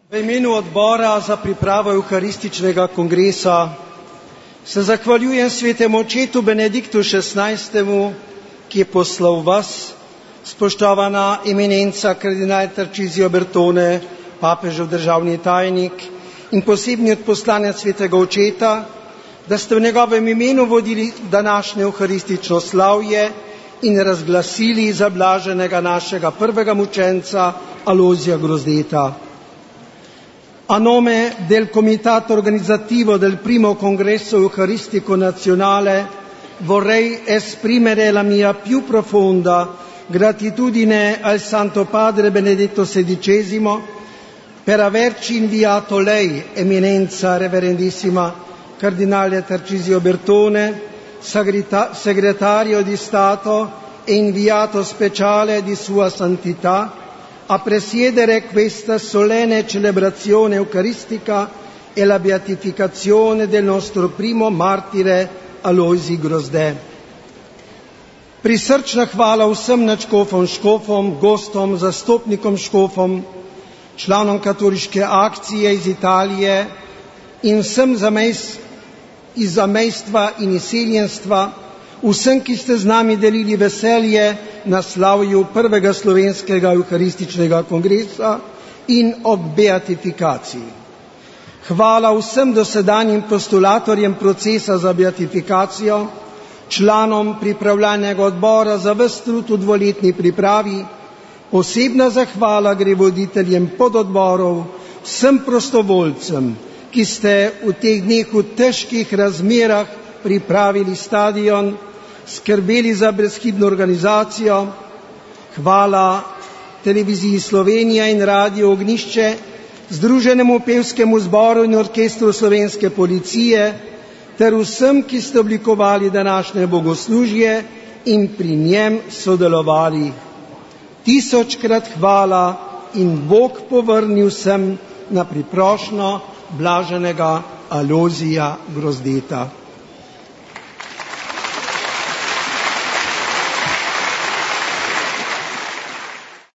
V imenu odbora za pripravo Evharističnega kongresa se zahvaljujem svetemu očetu Benediktu XVI, ki je poslal vas, spoštovana eminenca kardinal Tarcisio Bertone, papežev državni tajnik in posebni odposlanec svetega očeta, da ste v njegovem imenu vodili današnje evharistično slavje in razglasili zablaženega našega prvega mučenca Alojzija Grozdeta. A nome del Comitato Organizzativo del primo Congresso Eucaristico Nazionale vorrei esprimere la mia più profonda gratitudine al Santo Padre Benedetto XVI per averci inviato lei, eminenza reverendissima Cardinale Tarcisio Bertone, segretario di Stato e inviato speciale di Sua Santità, a presiedere questa solenne celebrazione eucaristica e la beatificazione del nostro primo martire Alojzij Grozde. Prisrčna hvala vsem nadškofom, škofom, gostom, zastopnikom škofom, članom katoliške akcije iz Italije in vsem iz zamejstva in izseljenstva, vsem, ki ste z nami delili veselje na slavju prvega slovenskega evharističnega kongresa in ob beatifikaciji. Hvala vsem dosedanjim postulatorjem procesa za beatifikacijo, članom pripravljalnega odbora za ves trud v dvoletni pripravi, posebna zahvala gre voditeljem pododborov, vsem prostovoljcem, ki ste v teh dneh v težkih razmerah pripravili stadion, skrbeli za brezhibno organizacijo. Hvala televiziji Slovenija in Radio Ognjišče, Združenemu pevskemu zboru in orkestru Slovenske policije ter vsem, ki ste oblikovali današnje bogoslužje in pri njem sodelovali. Tisočkrat hvala in Bog povrni vsem na priprošnjo blaženega Alojzija Grozdeta.